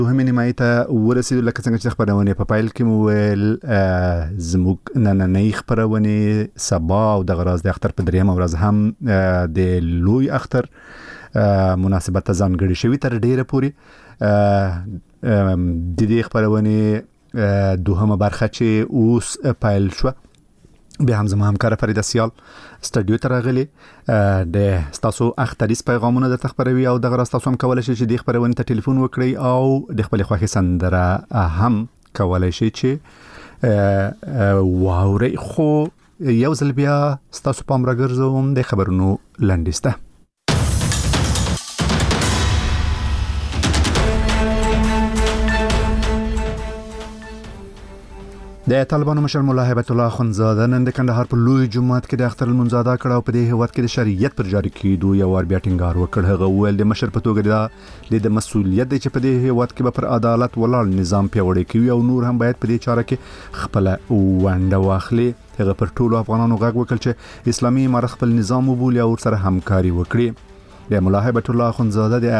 دوهمې نیمایي ته ورسېدو. لکه څنګه چې خپرونې په پیل کې مو ویل زموږ نننۍ خپرونې سبا او دغه ورځ د اختر په دریمه ورځ هم د لوی اختر مناسبت ته ځانګړې شوې تر ډیره پورې. د دې خپرونې دوهمه برخه چې اوس پیل شوه بیا هم زما همکار فریده سیال سټډیو ته راغلی د تاسو اختریز پیغامونه درته خپروي او دغه راز تاسو هم کولای شئ چې د خپرونې ته ټلیفون وکړئ او د خپل خوښې سندره هم کولای شئ چې واورئ. خو یو ځل بیا تاسو پام راګرځوم د خبرونو لنډیز ته. د طالبانو مشر مولا هیبت الله اخندزاده نن د کندهار په لوی جمعات کې د اختر لمونځ ادا کړ او په دې هیواد کې د شریعت پر جاری کېدو یو ور بیا ټینګار وکړ. هغه ویل د مشر په توګه د مسؤلیت دی چې په دې هیواد کې به پر عدالت ولاړ نظام پیاوړی کوي او نور هم باید په دې چاره کې خپل ونډه واخلي. هغه پر ټولو افغانانو غږ وکړ چې اسلامي امارت خپل نظام وبولي او ورسره همکاري وکړي. د مولا هیبت الله اخندزاده د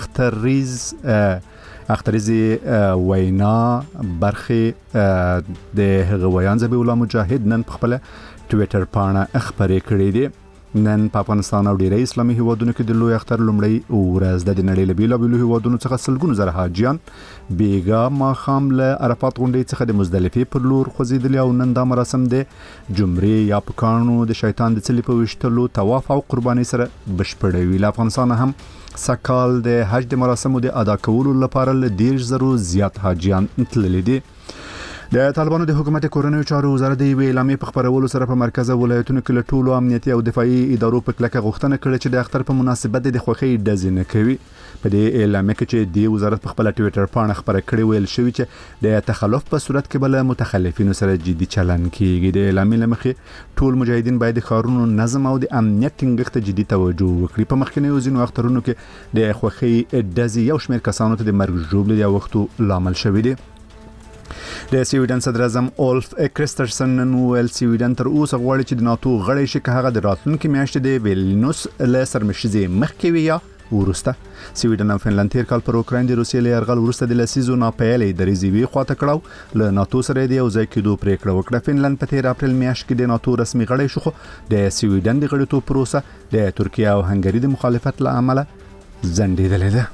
اختریزی وینا برخه د هغه ویان ذبیح الله مجاهد نن په خپل ټوئیټر باندې خبرې کړې دي. نن په افغانستان او ډیری اسلامي هیوادونو کې د لوی اختر لومړی ورځ د نړۍ له بیلابیلو هیوادونو څخه سلګونو زره حاجیان بیګا ماښام له عرفات غونډې څخه د مزدلفه پر لور خوځېدلي او نن دا مراسم د جمرې یا پکانو د شیطان د څلي په وشتلو طواف او قرباني سره بشپړوي. له افغانستان هم سکال د حج د مراسمو د ادا کولو لپاره له 10,000 زیات حاجیان تللي دي. د طالبانو د حکومت کورنیو چارو وزارت د اعلامیې په خبرولو سره په مرکزي ولایتونو کې له ټولو امنیتي او دفاعي ادارو په کلکه غوښتنه کړې چې د اختر په مناسبت د خوښۍ ډزې نه کوي. په دې اعلامیه کې چې د وزارت په خپل ټوئیټر باندې خبره کړې ویل شوی چې د تخلف په صورت کې بل متخلفینو سره جدي چلن کیږي. د اعلامیې لمخې ټول مجاهدین باید د ښارونو نظم او د امنیت ټینګښت ته جدي توجه وکړي. په مخکنیو ځینو اخترونو کې د خوښۍ ډزې یو شمېر کسانو ته د مرګ ژوبلې یا وختو لامل شوی دی. د سویډن صدر اعظم اولف کرسترسن نن ویل سویډن تر اوسه غواړي چې د ناتو غړی شي که هغه د راتلونکي میاشتې د ویلنیوس له سرمشيزې مخکې وي یا ورسته. سویډن او فنلند تیر کال پر اوکراین د روسیې له یرغل وروسته د لسیزو ناپیلې درېزې وی خواته کړو له ناتو سره د یو ځای کېدو پریکړه وکړه. فنلند په 13 اپریل میاشت کې د ناتو رسمي غړی شو خو د سویډن د غړیتوب پروسه د ترکیه او هنګری د مخالفت له امله ځنډېدلې ده.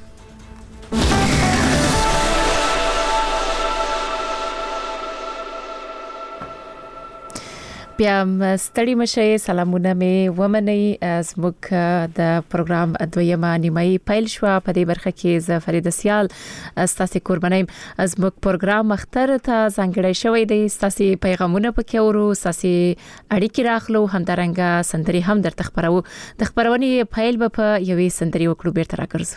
بیا ستړي مشه سلامونه می ومني زموږ د پروګرام دویمه نیمایي پیل شو. په دې برخه کې ز فریده سیال ستاسو قربانیم زموږ پروګرام اختر ته ځانګړی شوی دی. ستاسو پیغامونه پکې ورو ستاسو اړیکې راخلو همدارنګه سندري هم درته خبرو. د خبرونې پیل به په یوې سندري وکړو بیرته راګرځو.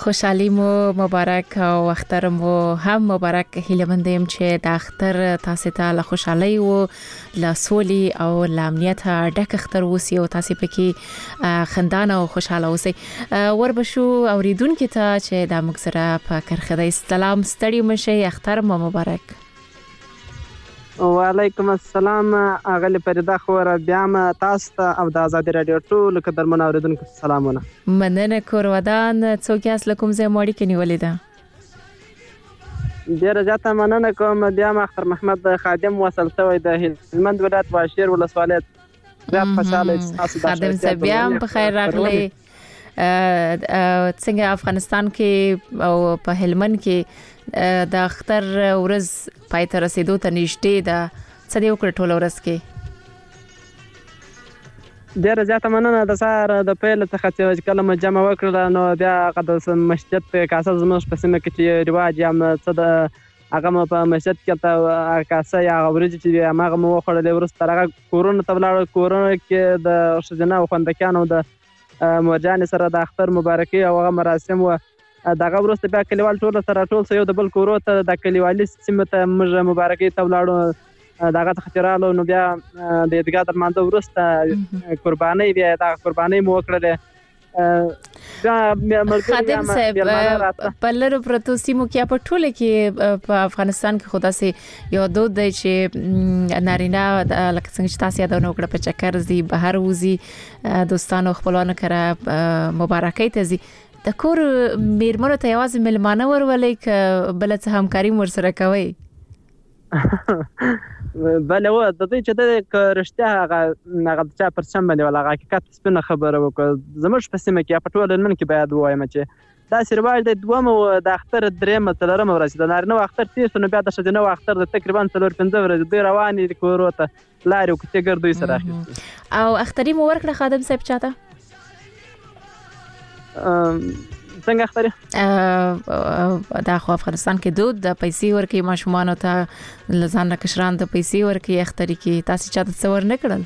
خوشحالي مو مبارک او اختر مو هم مبارک. هیله مندم چې د اختر تاسو ته له خوشحالي او له سولي او له امنیت ډک اختر وسی او تاسو پکې خندانه او خوشاله اوسئ. وربشو اوریدونکو ته چې د مکسره په کرخدای سلام ستړي مشي، اختر مو مبارک. وعلیکم السلام اغلی پریدا خور بیا ما تاسو ته او د آزادي رادیو ټول قدرمن اوریدونکو سلامونه. مننه کور ودان څوک یاس لکم زه موړی کې نیولې ده. ډیره زیاته مننه کوم. بیا ما اختر محمد خادم وصل شوی د هلمند ولایت واشیر ولسوالۍ. زیات خوشاله تاسو د خادم صاحب بیا په خیر راغلی. څنګه افغانستان کې او په هلمند کې د اختر ورځ پای ته رسیدو ته نږدې ده، څه دی وکړ ټول ورځ کې؟ ډیره زیاته مننه. د سهار د پیل څخه چې کله ما جمع وکړل نو بیا د مسجد په کاسه زموږ په سیمه کې چې رواج یا څه د هغه په مسجد کې ته کاسه یا ورځ چې هغه مو وخړلې ورسته هغه کورونه ته ولاړ. کورونه کې د ښځینه او خوندکانو د مورجانې سره د اختر مبارکي او هغه مراسم و. دغه وروسته بیا کلیوال ټول سره ټول یو د بل کورو ته د کلیوالي سیمه ته موږ مبارکي ته ولاړو. دغه څخه چې رالو نو بیا د عیدګاه تر لمانځه وروسته قربانۍ بیا دغه قربانۍ مو وکړلې. خادم صاحب په لرو پرتو سیمو کې په ټوله کې په افغانستان کې خدا سي یو دود دی چې نارینه لکه څنګه چې تاسو یادونه وکړه په چکر زی بهر وزي دوستانو خپلوانو کړه مبارکۍ ته زی. د کور میرمنو ته یوازې ملمانه ورولې ک بل څه همکاري ورسره کوي؟ بله و د دې چې د رښتیا هغه چا پر سم باندې ولا حقیقت سپینه خبره وکړه. زموږ په سیمه کې په ټول هلمند کې باید وایم چې دا سرواج د دومره د اختر درېمه څلورمه ورځ د نارینه اختر تیر نو بیا د ښځینه اختر د تقریبا 4-5 ورځې دوی روانې کورو ته لارې او کوڅې ګرځوي سره اخیستي. او اختري مو ورکړه خادم صاحب چاته؟ څنګه اختري؟ دا خو افغانستان کې دود د پیسې ورکې ماشومان ته لزان کشران د پیسې ورکې اختري کې تاسو چاته څور نه کړل؟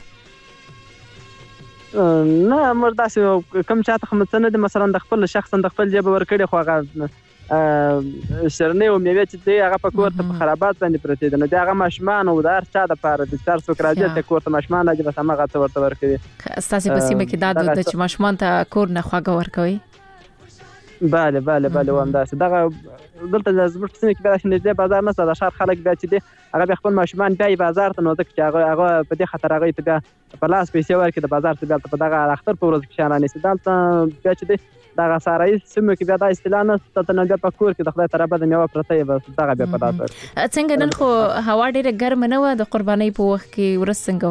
نه مردا سي کوم چاته خمڅ نه دي مثلا د خپل شخص د خپل جيب ورکړي خو هغه شرنه او میوه چې دی هغه په کور ته په خرابات باندې پرته دي. نو دا هغه ماشومان او د هر چا د پاره د 400 راځي ته کور ته ماشومان راځي بس هغه څه ورته ورکوي. تاسو په سیمه کې دا دود چې ماشومان ته کور نه خواږه ورکوي؟ بله وامداسه دغه دلته د زموږ په سیمه کې بیا نږدې بازار نشته. د ښار خلک بیا چې دی هغه بیا خپل ماشومان بیا بازار ته نو ځکه چې هغه په دې خاطر هغه ته بیا په لاس پیسې ورکړي د بازار ته بیا په دغه اختر په ورځ کې شان نه دلته بیا چې دی دغه سارای سیمه کې بیا د اصطلاح نه ته نه بیا په کور کې د خدای تعالی د میوه پرته بس دغه بیا په لاس ورکړي. څنګه نن خو هوا ډیره ګرم نه و د قربانۍ په وخت کې ورځ څنګه و؟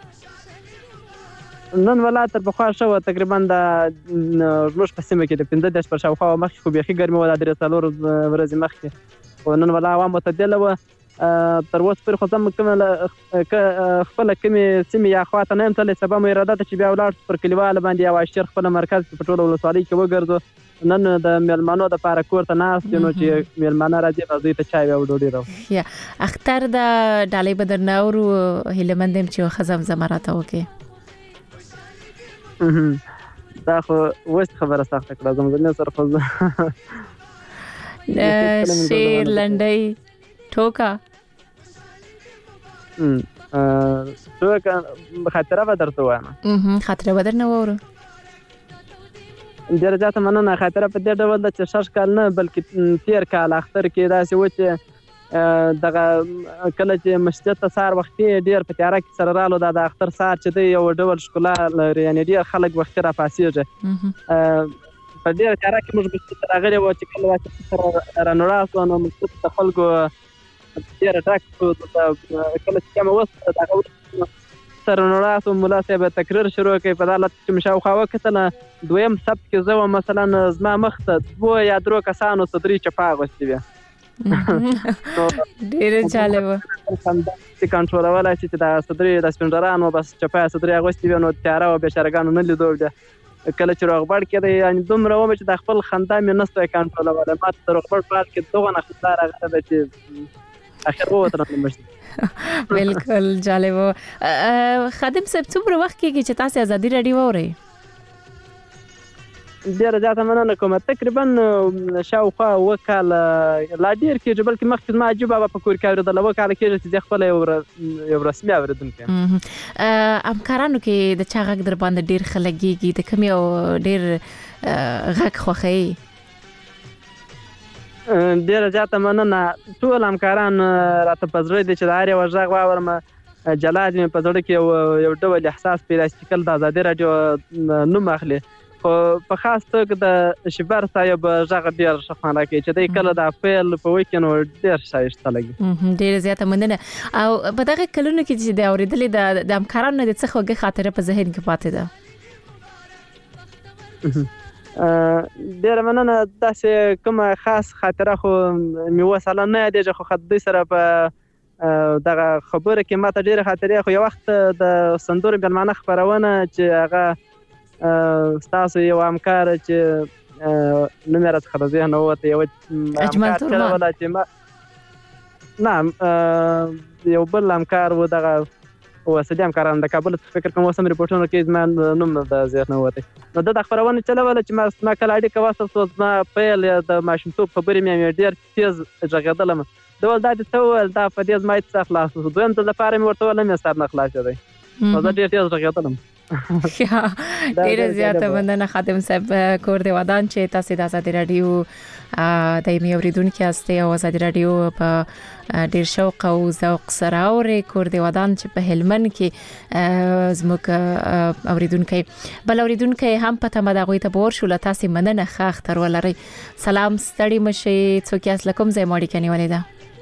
نن ولا تر بخار شو تقریبا د زموږ په سیمه کې د 15 پر شاوخوا مخکې خو بيخي ګرمي و د 3 ورځې مخکې او نن ولا هوا معتدله و. تر اوسه پر خو زم کوم خپل کمی سیمه یا خواته نه تل سبا مې اراده چې بیا ولاړ پر کلیوال باندې او اشر خپل مرکز په ټولو ولسوالۍ کې وګرځو. نن د میلمانو د پاره کور ته ناس نو چې میلمانه راځي راځي ته چای او ډوډۍ راو. یا اختر د ډالۍ بدر نور هلمندم چې خزم زمراته وکي دا خو وست خبره سخته کړه زموږ سره خو شیر لنډي ټوکا ټوکا خاطره به درته وایم. خاطره به در نه وره ډېر زیاته مننه. خاطره په دې ډول ده چې شش کال نه بلکې 13 کال اختر کې داسې و چې دغه کله چې مسجد ته سار وختي ډېر په تیاره کې سره رالو دا د اختر سار چې دی یو ډول ښکلا لري یعنې ډېر خلک وختي راپاڅېږي. په ډېر تیاره کې موږ مسجد ته راغلي وو چې کله چې سره رانوړا شو نو مسجد ته خلکو ډېر ډک شو. کله چې جمع وسوه دغه سره رانوړا شو ملا صاحب تقریر شروع کړ په دې حالت چې مې شاوخوا وکتله دویم سبت کې زه وم مثلا زما مخ ته 2 یا 3 کسانو صدري چپا اغوستې وې. ډېر جالب چې کنټرولولای شي چې د صدري د سپینډرانو بس چپا صدري اغوستې وې نو تیاره او بېشرګانو نه لیدو. کله چې روغبړ کېده یعنې دومره ومه چې د خپل خندا مې نه سوی کنټرولولی. ما ته د روغبړ په حال کې دغونه خندا راغله ده چې اخر ووتلم د مشت. بالکل جالب. خادم صاحب څومره وخت کېږي چې تاسو ازادي راډیو اورئ؟ ډیره زیاته مننه کوم. تقریبا شاوخوا وکال لا ډیر کېږي، بلکې مخکې زما عجیب بابا په کور کې اورېدله. وکاله کېږي چې زه خپله یو رسمي اورېدونکی یم. همکارانو کې د چا غږ در باندې ډیر ښه لګېږي؟ د کوم یو ډیر غږ خوښوي؟ ډیره زیاته مننه. ټول همکاران راته په زړه دي چې د هر یوه غږ واورم. جلاد مې په زړه کې یو ډول احساس پیدا چې کله د ازادي راډیو نوم اخلي، خو په خاص توګه د شبر صاحب غږ ډېر ښه خوند راکوي چې دی کله د اپریل په وکې نو ډېر ښایسته لګي. ډېره زیاته مننه. او په دغه کلونو کې چې د اورېدلې د همکارانو نه د څه خوږه خاطره په ذهن کې پاتې ده؟ ډېره مننه. داسې کومه خاص خاطره خو مې اوس حالا نه یادېږي، خو دوی سره په دغه خبره کې ماته ډېرې خاطرې. خو یو وخت د سندرو مېلمانه خپرونه چې هغه ستاسو یو همکار چې نوم یې راڅخه د ذهنه ووته، یو اجمل تورمان نه یو بل همکار و، دغه اوسدي همکاران د کابل څخه فکر کوم اوس هم ریپورټونو کې زما نوم د ذهنه ووتی. نو د خپرونه چلوله چې ما کله اړیکه واخیسته، زما پیل د ماشومتوب خبرې مې ډېر تیز غږېدلم. دا ول دا دې څه وویل، دا په دې زما هېڅ څه خلاص شو. دویم ځل لپاره مې ورته وویل مې سر نه خلاصېدی، نو زه ډېر تیز غږېدلم. ډېره زیاته مننه خادم صاحب کور دې ودان چې تاسو د ازادي راډیو دایمي اوریدونکو یاستئ او ازادي راډیو په ډېر شوق او ذوق سره اوري. کور دې ودان چې په هلمند کې زموږ اوریدونکو بل اوریدونکو هم پته مدغوي ته بور شو. تاسو مننه خاخ تر ولري. سلام ستړي مشي څوک یاس لکم زې ماړي کني ولیدا.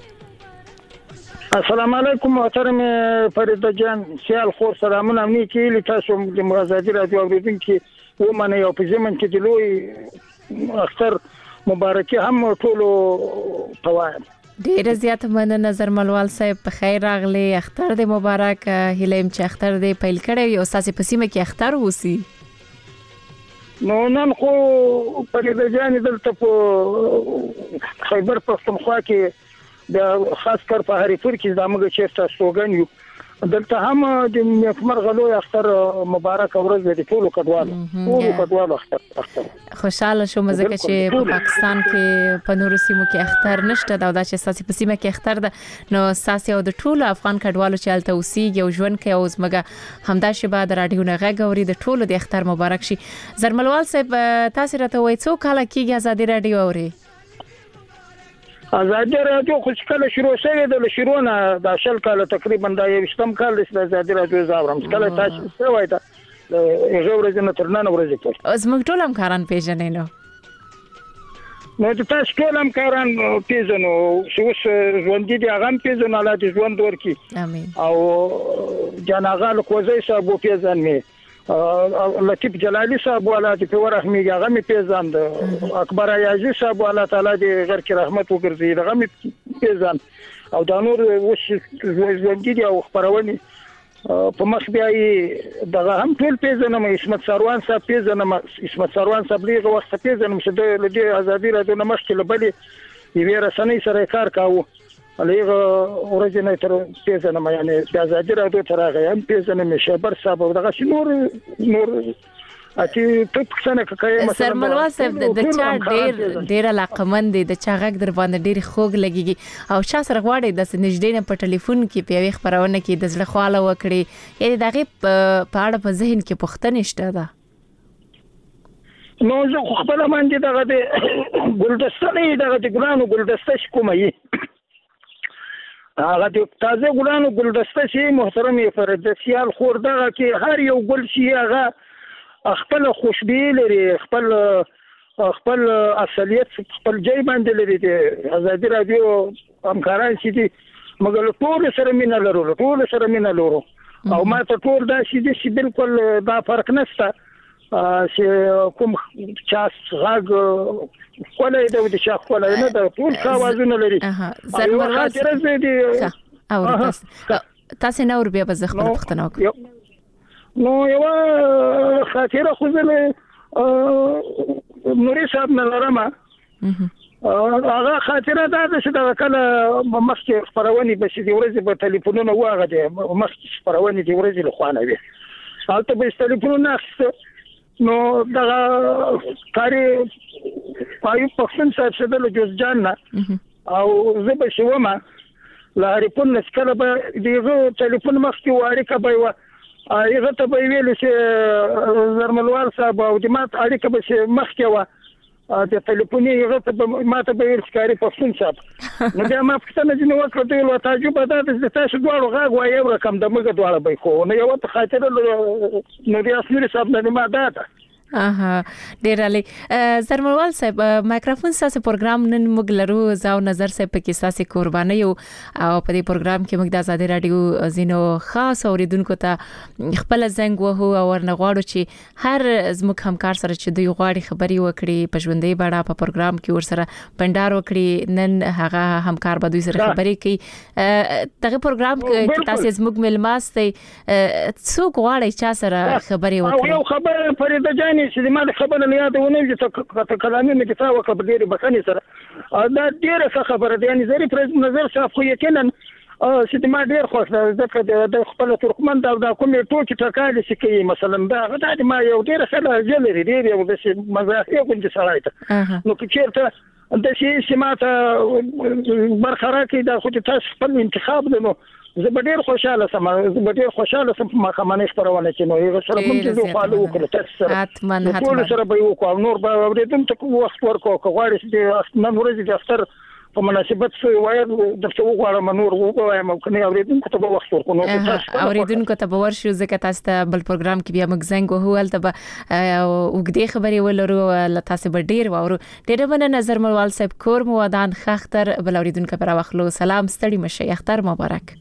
السلام علیکم محترم فرید جان، سیال خور سلامونه امني کې تاسو د ازادي راډیو اوریدونکو ومنه یو په زمن کې د لوی اختر مبارکي هم ټولو پوایم. ډېر زیات مننه زرملوال صاحب، په خیر راغلی. اختر دې مبارک. هیلم چې اختر دې پیل کړی او تاسو په سیمه کې اختر وسی. نو نن خو فرید جان دلته په خیبر پښتونخوا کې د خاص کر په هریپور کې زموږ چیرته سوګن یو دلته هم د نیکمرغه لوی اختر مبارک ورځ د ټولو کډوالو اختر. خوشاله شوم ځکه چې په پاکستان کې په نورو سیمو کې اختر نشته دا چې اساسي په سیمه کې اختر ده. نو اساسي او د ټولو افغان کډوالو چې الته اوسېږي او ژوند کوي او زمګه همدا شبا د راډیو نه غږ اوري د ټولو د اختر مبارک شي. زرملوال صاحب تاسو راته وایي څو کاله کېږي ازادي راډیو اوري؟ ازادي راډیو خو کله شروع شوه د شروع نه د شل کال تقریبا د 20 کال د ازادي راډیو زاورم کله تاسو څه وایي دا یو ورځ نه تر نن ورځې پورې زموږ ټول همکاران پیژنې نو د تاسو ټول همکاران پیژنو چې اوس ژوند دي هغه پیژنو الله دې ژوند ورکړي امين. او جناغال کوزي صاحب پیژنې لطیف جلالی صاحب والا دې په ورحمي هغه می پیژاند اکبر ایازي صاحب والا تعالی دې غر کې رحمت وګرځي هغه می پیژاند او دا نور وش ژوند دي او خبرونه په مخ بیا دغه هم ټول پیژنم. اسمت سروان صاحب پیژنم، اسمت سروان صاحب لیغه وخت پیژنم چې د ازادي راډیو نه مخکې لبلې یې رسنۍ سره کار کاوه لیغه اورجنه تر پیژنم، یعنی د ازادي راډیو تر هغه هم پیژنم شبر صاحب دغه نور اته په څنګه کوي مثلا سرملوا صاحب د چا ډیر علاقمند دي د چا غږ در باندې ډیر خوږ لګيږي او شا سره غواړي د نږدې نه په ټلیفون کې په یوه خبرونه کې د زړه خواله وکړي، یعنی دغه په اړه په ذهن کې پوښتنه شته ده. نو زه خپل باندې دغه د ګلدسته نه دغه د ګلانو ګلدسته کومه یي هغه د تازه ګلانو ګلدسته شي محترم فرید سیال خور دغه کې هر یو ګل شي هغه خپل خوشبويي لري، خپل اصلیت خپل ځای باندې لري. د ازادي راډیو همکاران چې دي مګر ټول سره مینه لرو او ما ته ټول دا چې بالکل دا فرق نشته چې کوم چا غږ خولای دی د شاخ خولای نه د ټول خاوازونه لري. زرمرواز او تاسو نه ور بیا بز خپل پښتنه وکړه. نو یو خاطره خو زه نوري صاحب نه لرم. هغه خاطره دا چې دا کله مخکې خبرونه به چې ورځې په ټلیفونونو واغه دي مخکې خبرونه دي ورځې له خوانه وي هلته به ټلیفونونه نو دا کاری پایو پښتون صاحب څخه د جوزجان او زه به شومه لاري په نسکله به دغه ټلیفون مخکې واړه به و هغه ته به ویل چې زرملوال صاحب او د مات اړیکه به مخکې و د ټلیفوني هغه ته ماته به ویل کاری پښتون صاحب نو بیا ما پښتنه جن وکړه دی له تعجب ده د تاسو دواړو غاغ وایي یو رقم د مګ دواړه به خو نو یو ته خاطر نو بیا اسمیر صاحب نه ما ده ډیر علي زرملوال صاحب مایکروفون ساسه پروګرام نن موږ لرو زاو نظر صاحب پکې ساسه قرباني او په دې پروګرام کې موږ د آزادي رادیو زینو خاص اوریدونکو ته خپل زنګ وهو او ورنغواړو چې هر زموږ همکار سره چې دوی غواړي خبري وکړي په ژوندۍ بڼه په پروګرام کې ورسره پندار وکړي نن هغه همکار به دوی سره خبري کوي دغه پروګرام کې تاسو زموږ ملماستي څوک غواړي چې سره خبري وکړي یو خبر فريده جاني چې ما د خبره نه یادونه چې کلامي مې دفاع وکړه په ډېر بخني سره دا ډېر ښه خبره ده یعنی زری پر نظر صاحب خو یقینا چې ما ډېر خوښ ده ځکه د خپل ترکمن دا کومې ټوکی ټکالي چې کوي مثلا دا ما یو ډېر ښه جلري ډېر یو د مزاحیه کوم سړی ته نو کچېرته د شي سماته برخرا کې دا خو تاسو خپل انتخاب ده نو زه به ډېر خوشاله سم ما خمنه خبرونه چې نو یو سره موږ د خپل وکړه تاسو سره ټول سره به وکړو نور به ورېدم ته وخت ورکو غواړي چې نن ورځ د اختر په مناسبت سو وایي د څو غواړم نور ووایم کنه اورېدونکو ته به وخت ورکو نو تاسو اورېدونکو ته به ورشو ځکه تاسو ته بل پروګرام کې بیا موږ زنګ وهو ولته به وګدې خبرې ولرو تاسو به ډېر وورو ډېر مننه زرملوال صاحب کور مو ودان خختر بل اورېدونکو پر واخلو سلام ستړي مشه اختر مبارک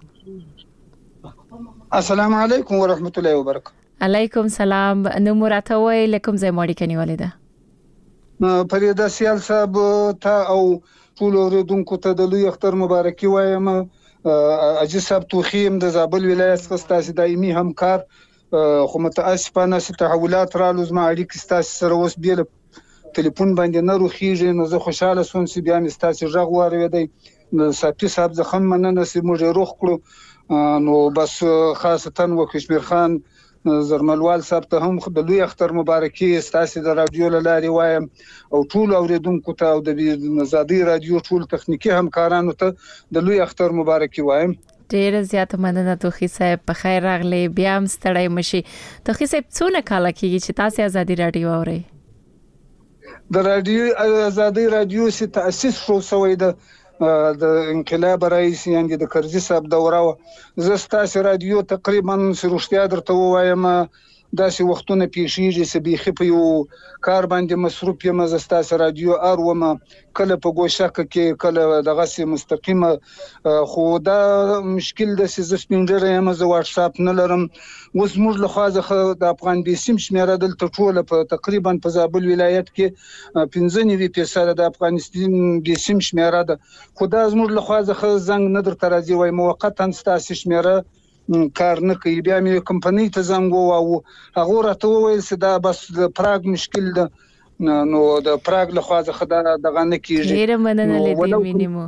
السلام علیکم ورحمت الله وبرکاته علیکم سلام نو مراته وای لیکم زې ماړی کني ولیدا فريده سیال صاحب ته او ټول اوریدونکو ته د لوی اختر مبارکي وایم اجي صاحب توخیم د زابل ولایت څخه تاسو دایمي همکار خو متاسفانه چې تحولات رالو زما اړیکې تاسو سره اوس بیل ټلیفون باندې نه روخیږي نو زه خوشاله سوم چې بیا مې تاسو ژغ واروي نو صاحب زخم مننه چې موږ روخ کړو نو بس خاصتا وکشمیر خان زرملوال صاحب ته هم د لوی اختر مبارکي ستاسو د رادیو لاري وایم او ټول اوریدونکو ته او د آزادي رادیو ټول تخنیکی همکارانو ته د لوی اختر مبارکي وایم ډیر زیات مننه توخی صاحب په خیر راغلی بیا هم ستړی مشي توخی صاحب څونه کال کېږي چې تاسو آزادي رادیو اورئ د رادیو آزادي رادیو سي تاسیس شو سوی د انقلاب رئیس یعنی د کرزي صاحب دوره زستا رادیو تقریبا سروشتیا درته وایم داسې وختونه پیښیږي چې بيخي په یو کار باندې مصروف یم زستا رادیو ارومه کله په ګوشک کې کله دغه سي مستقیمه خو دا مشکل د سپینډر یم زه واتس اپ نه لرم اوس موږ له خاصه د افغان بیسیم شمیره دلته ټول په تقریبا په زابل ولایت کې 15% د افغانستان بیسیم شمیره ده خو دا موږ له خاصه زنګ نه درته راځي وای موقتا ستاسو شمیره کار نه کوي بیا مې کمپنی ته زنګ وو هغه راته وویل چې دا بس د پراګ مشکل ده نو د پراګ له خوا څخه دغه نه کیږي ډیر مننه لیدې مینیمو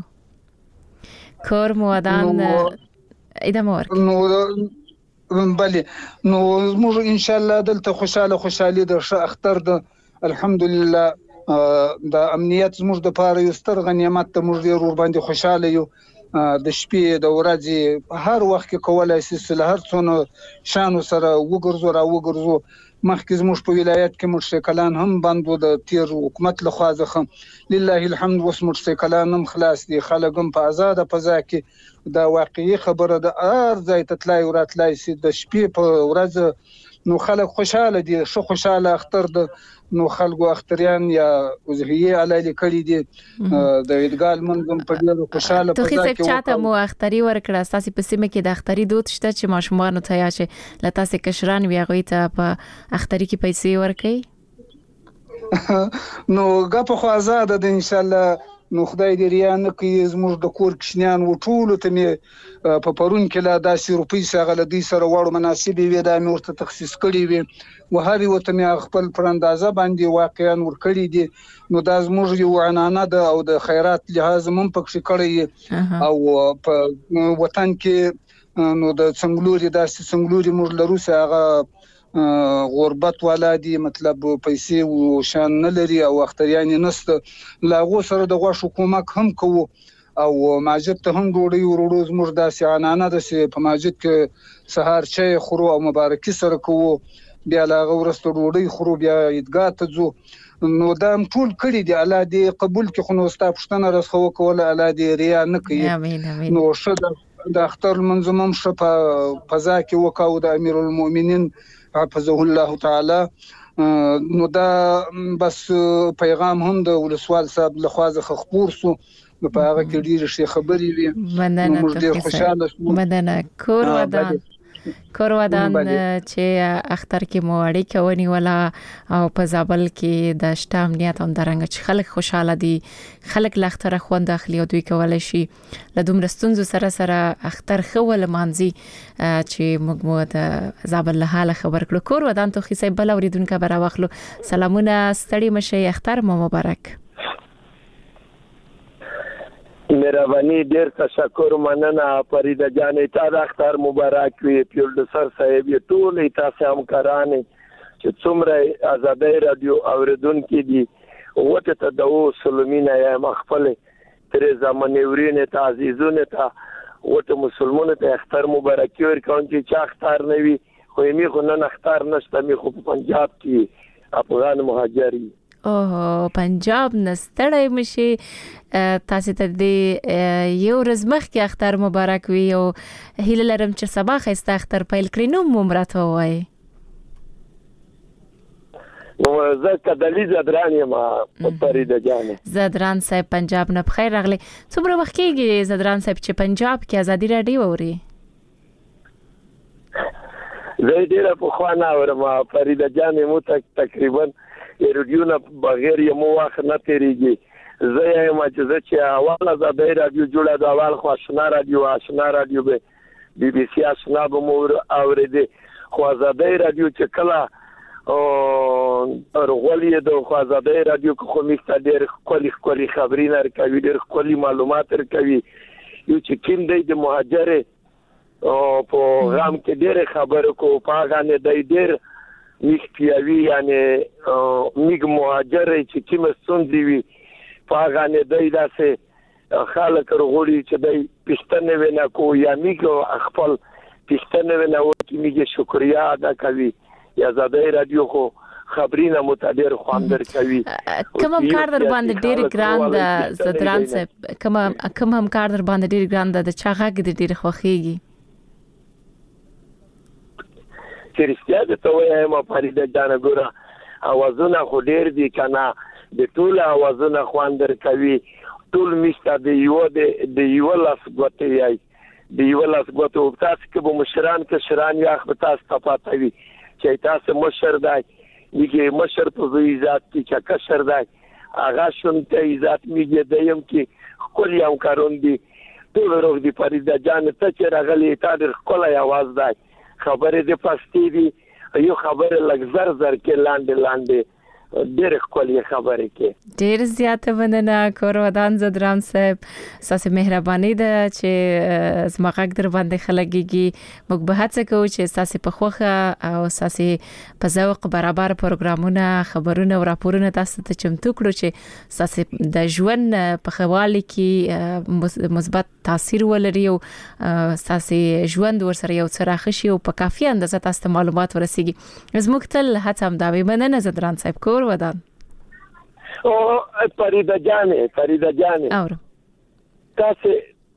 کور مو ودان ادامه ورکړئ نو بله نو موږ ان شاء الله دلته خوشاله د اختر د الحمدلله د امنیت زموږ د پاره یو ستر غنیمت ته موږ ډیر ور باندې خوشاله یو د شپې د ورځې هر وخت کې کولای شي له هر څونو شانو سره وګرځو مخکې زموږ په ولایت کې موټرسایکلان هم بندو د تیر حکومت له خوا څخه لله الحمد وس موټرسایکلان هم خلاص دي خلک هم په آزاد فضا کې دا واقعي خبره د ار ځای ته تلای وراتلای شي د شپې په ورځ نو خلک خوشاله دي شو خوشاله اختر د نو خلکو اختریان یا وزهیه علالی کړی دي د ادګال منظم په ډیرو خوشاله په ځکه چې چاته مو اختری ورکړه تاسو په سیمه کې د اختری دوت شته چې ماشومان ته یا چې لته کشران وی غوي ته په اختری کې پیسې ورکړي نو غپ خو آزاد ده ان شاء الله نو خدای دې ریا نه کوي زموږ د کور کشنیان و ټول ته مې په پرون کې لا داسې روپۍ سره غلدي سره وړو مناسبې وي دا مې ورته تخصیص کړی وي وهاري وته مې خپل پر اندازه باندې واقعا ور کړی دي نو دا زموږ یو عنانه ده او د خیرات لحاظ مم پکې کړی او په وطن کې نو د څنګلوري داسې څنګلوري موږ لرو هغه غربت ولادي مطلب پیسې او شان نه لري او اختریان نسته لاغو سره د غوښ حکومت هم کوو او ماجد ته هم ډوډۍ ورړو زموږ داسې عنانه ده چې په ماجد کې سهار چای خورو او مبارکي سره کوو بیا لا غورسته ډوډۍ خورو بیا عیدګاه ته ځو نو دا ټول کړي دي الله دې قبول کړي خو نو ستا پښتنه رسخه وکول الله دې ریا نه کوي امين امين نو شه د اختر منظمم شپه فضا کې وکاو د امیر المؤمنین حفظه الله تعالی نو دا بس پیغام هم د ولسوال صاحب لخوا څخه خبر سو په هغه کې ډېر شي خبرې وي مننه ډېر خوشاله شو مننه کور ودان چې اختر کې مو اړیکه ونیوله او په زابل کې د شته امنیت هم درنګ چې خلک خوشاله دي خلک لاختر خوند اخلي او دوی کولای شي له دومره ستونزو سره اختر خول مانځي چې موږ مو د زابل له حاله خبر کړو کور ودان ته خو بل اوریدونکو برا واخلو سلامونه ستړي مشه اختر مو مبارک مهرباني ډیر تشکر مننه فریده جان ته د اختر مبارک وي پروډوسر صاحب ټول تاسو همکاران چې څومره آزادۍ رادیو اوریدونکو دي وته ته د سلمینا یا مخفل ترې زمونورین ته عزیزونه ته وته مسلمانانو ته اختر مبارک ورکوم چې چا اختر نه وي خو می خو نه اختر نشته می خو په پنجاب کې افغان مهاجري اوه پنجاب نستړی مشي تاسو ته د یو ورځ مخکې اختر مبارک وي او هیله لرم چې سبا خسته اختر پیل کړئ نو ممرته وای نو زه کدلی زدران یم فریده جان زدران صاحب پنجاب نه بخیر راغلی څومره وخت کېږي زدران صاحب چې پنجاب کې ازادي راډیو اوري زه ډیره په خوانه اورم فریده جان مو تقریبا رادیو بغیر یمو وخت نه تیریږي زه یم چې اول آزادۍ رادیو جوړه د اول خو آشنا رادیو به بي بي سي آشنا به مو اورېدې خو آزادۍ رادیو چې کله ورغولې د خو آزادۍ رادیو خو میسته ډېر ښکلي خبرونه ورکوي ډېر ښکلي معلومات ورکوي یو چې کوم دی د مهاجر په غم کې ډېر خبرې کو په هغه نه دی ډېر میخپیاوی یعنی میګ مهاجر چې کوم ستونزې وي په هغه نه دی داسې خلک ورغولي چې دی پښتنه ونه کو یا میګ خپل پښتنه ونه او چې میګ شکریا ادا کوي یا آزادۍ رادیو خو خبرونه متدیر خواندر کوي کوم کار در باندې ډیر ګران د زدران صاحب کوم هم کار در باندې ډیر ګران د چا غږ ډیر خوخيږي چې رښتیا ته وایم فریده جان ګوره اوازونه خو ډیر دي کنه د ټول اوازونه خواندر کوي ټول میسته د یو لاس غوته یای د یو لاس غوته تاسو کې به مشران یا خپل تاسو تپاتوي چې تاسو مشر دی میگه مشر په عزت کې چې کشر دی هغه شونته عزت میگه دیم کې خپل یو کارون دی ټول روغ دی فریده جان ته چې راغلی تاریخ کله आवाज دی خبره د پښتې دی یو خبره لګ زر کې لاندې ډېر خپلې خبرې کې ډېر زیاته مننه کور ودان زدران صاحب ساسه مهرباني ده چې زماغک در باندې خلګيږي موږ به هڅه کوو چې ساسه په خوخه او ساسه په ذوق برابر پروګرامونه خبرونه او راپورونه تاسو ته چمتو کړو چې ساسه د ژوند په خواله کې مثبت تاثیر ولري او ساسه ژوند ورسره یو څه راخشي او په کافي اندازه تاسو معلومات ورسیږي زموږ تل هڅه هم دا وي مننه زدران صاحب کور ودان او فریده جان اورو تاسو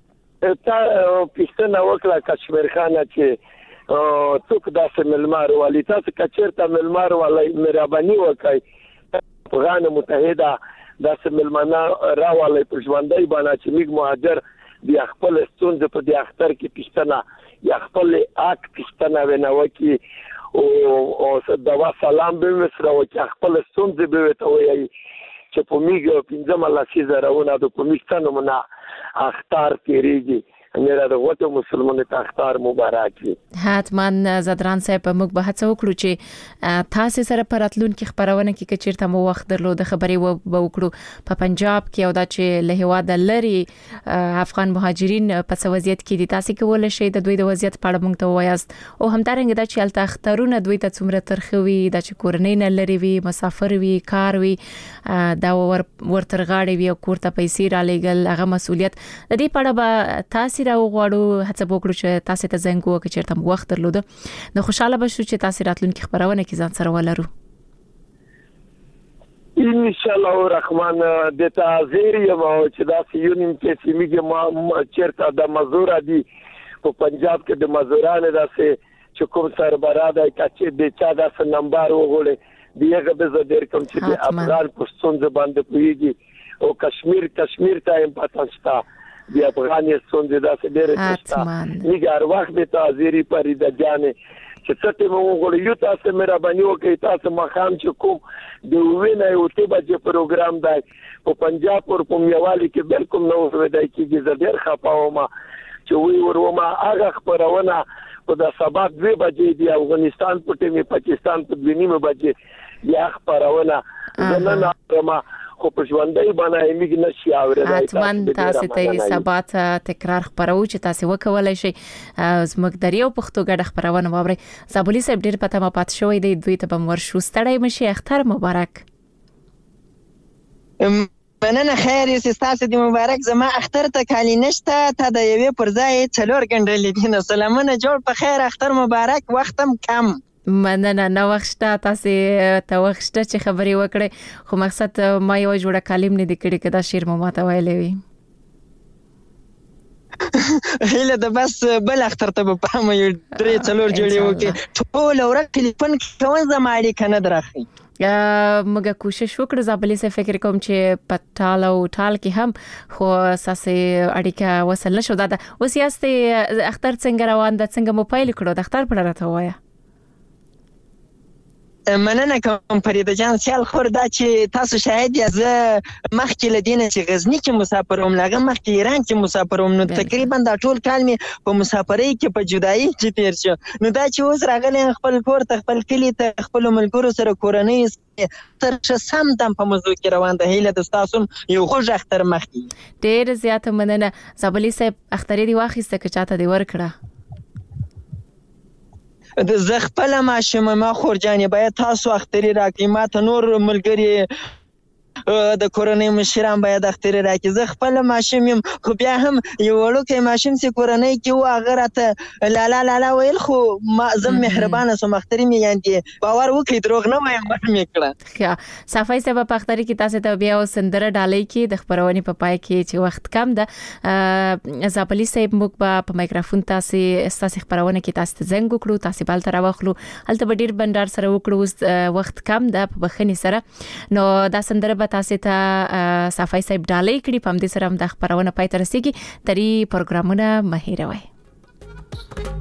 پښتنه وکړه کشمیر خانه چې څوک داسې ملمار والی تاسو کچرته ملمار والی مهرباني وکړئ افغان متحده داسې ملمانه راوالی په ژوندۍ باندې چې میګ مهاجر د خپل ستونزې په د اختر کې پښتنه یا خپل اک پښتنه ونوي کې او دا سلام به مسره او چې خپل ستونزې به ته وایي چې په میګ 15 لسیزه راونه د کومستانو منا اختر تیریږي میرا د غوټو مسلمان ته اختر مبارک وي. حتما زدران صاحب موږ به هڅه وکړو چې تاسو سره پراتلون کې خبرونه کې کچیرته مو وخت درلود خبري وکړو په پنجاب کې او دا چې له هوا د لری افغان مهاجرین په وضعیت کې دي تاسو کول شي د دوی د وضعیت په اړه موږ ته وایاست او همدارنګه دا چې الته اخترونه دوی ته څومره ترخوي دا چې کورنۍ نه لري وي مسافر وي کار وي دا ورترغاړي وي او کوړه پیسې را لګل هغه مسؤلیت د دې په اړه به تاسو راوغواړو هڅه وکړو چې تاسو ته زنګ وکړو چې تم وخت درلود نو خوشاله بشو چې تاسو راتلونکي خبرونه کې ځان سره ولرو ان شاء الله الرحمن د تعذير یم او چې دا سيونیم کې سیمیږي چیرته د مزور دي په پنجاب کې د مزورانو داسې چې کوم سربراه د کچې د چا داسې نمبر وغوړي دیغه به زدر کوم چې د افغان پښتون زبان د پویږي او کشمیر ته هم پاتاستا د افغانستان د داسې ډېر تشتا نیګار وخت د تعذيري پرېدا جانې چې څه مو غوړ یو تاسو مهرباني وکړئ تاسو مخام چې کوم د وینې او ته بچ پروګرام دی په پنجاب او په میوالي کې بالکل نو ودای کېږي زډیر خپاوما چې وی وروما هغه خبرونه په د سبا 2 بجې دی افغانستان په ټیمه پاکستان په 2:30 بجې یا خبرونه زنه ما خو په ژوندۍ باندې میګ نشي اورېدای تاسو ته سبات تکرار خبرو چې تاسو وکولای شئ زموږ دریو پښتو ګډ خبرونه واوري زابولي صاحب ډیر پته ما پات شوې دی دوی ته بم ورشو ستړی مشي اختر مبارک مننه خیر یې تاسو دې مبارک زما اختر ته کالی نشته ته د یوې پر ځای 4 غنډې لیدنه سلامونه جوړ په خیر اختر مبارک وختم کم مننه نو وخت تاسو ته وخت چې خبري وکړي خو مقصد ما یو جوړه کلم نه د کړي کدا شیر مو ماته ویلې وي هله د بس بل اختر ته په ما یو 3-4 جوړي وکي ټول ورته ټلیفون کوم زماري کنه درخي مګه کوشش وکړه زابلي سه فکر کوم چې پټال او ټال کې هم خو اساسي اړیکه وصل نشو دا وسیاسته اختر څنګه روان د څنګه موبایل کړو د اختر په اړه وایا مننه کوم فريده جان سیال خور دا چې تاسو شاهد یا زه مخکې لدینه چې غزنی کې مسافر وم لغه مخکې ایران کې مسافر وم نو تقریبا دا ټول کال می په مسافرۍ کې په جدایي کې تیر شو نو دا چې اوس راغلی خپل کور ته خپل کلی ته خپل ملګرو سره کورنۍ تر سم دم په موضوع کې روان ده هیله د تاسو یو خوږ اختر مخکې ډېر زیات مننه زابلي صاحب اخترې دی واخیسته که چاته دی ورکړه د زغپل ماشوم ما خورجانې باید تاسو اختری راکې ما ته نور ملګری د کورنۍ مشران باید اختری راکې زغپل ماشوم يم خو بیا هم یو ورکه ماشوم سي کورنۍ کې و هغه راته لا لا لا ویل خو ما زم مهربانه سم اختری می یاندې باور وکړئ دروغ نه وایم مې کړه صفای سبب اختری کې تاسو ته بیا وسندره ډالۍ کې د خبرونې په پای کې چې وخت کم ده زابلي صاحب موږ په مایکروفون تاسو خبرونه کې تاسو ته زنګ وکړو تاسو بل تر واخلو هلته به ډیر بندر سره وکړو وخت کم ده په بخنی سره نو دا سندره تاسو ته صفای صاحب ډالۍ کړي په دې سره هم د خبرونه پای ته رسیږي تری پروګرامونه مهیروي